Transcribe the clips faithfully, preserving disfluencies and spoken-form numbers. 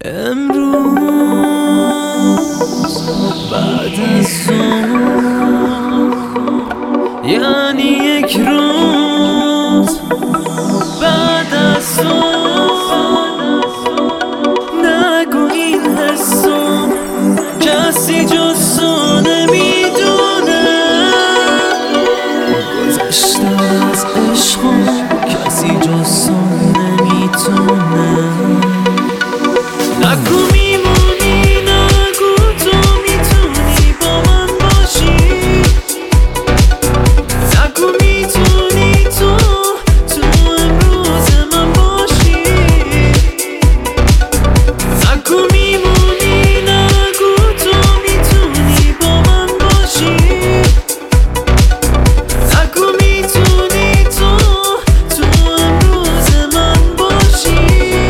امروز بعد از صبح یعنی یک روز بعد از صبح نگو این حسو کسی جز تو نمیدونه گذشته از عشقو کسی جز تو نمیتونه نگو میمونی نگو تو میتونی با من باشی نگو میتونی تو تو امروز من باشی نگو میمونی نگو تو میتونی با من باشی نگو میتونی تو تو امروز من باشی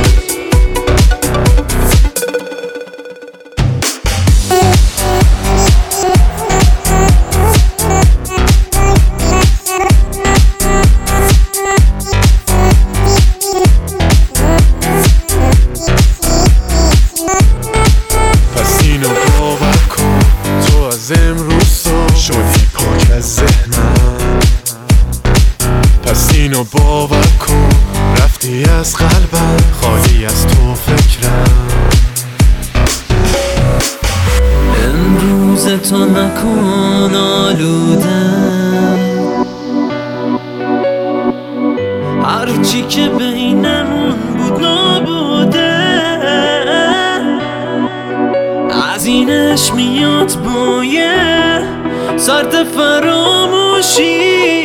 امروز تو شدی پاک از ذهنم، پس اینو باور کن رفتی از قلبم خالی از تو فکرم. امروز تو نکن آلوده هرچی که بینمون بود نبوده از اینش میاد بویه سرد فراموشی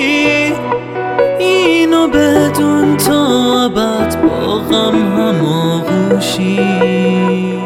اینو بدون تا ابد با غم هماغوشی.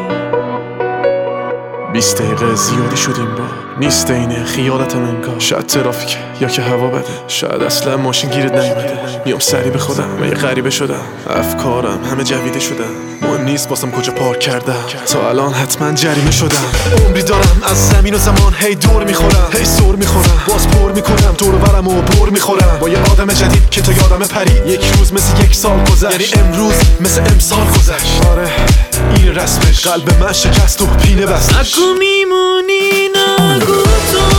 بیست دقیقه زیادی شدیم با نیست اینه خیالتم انگار شاید ترافیک یا که هوا بده شاید اصلا ماشین گیرت نیومده میام سری به خودم و یه غریبه شدم افکارم همه جویده شدم مهم نیست باسم کجا پارک کردم تا الان حتما جریمه شدم عمری دارم از زمین و زمان هی دور میخورم هی سور میخورم باز پر میکنم دور برم و بر میخورم با یه آدم جدید که تو یادم پری یک روز مثل یک سال گذشت یعنی امروز مثل امسال گذشت آره این رسمش قلب من شکست و پینه بستش نگو میمونی نگو تو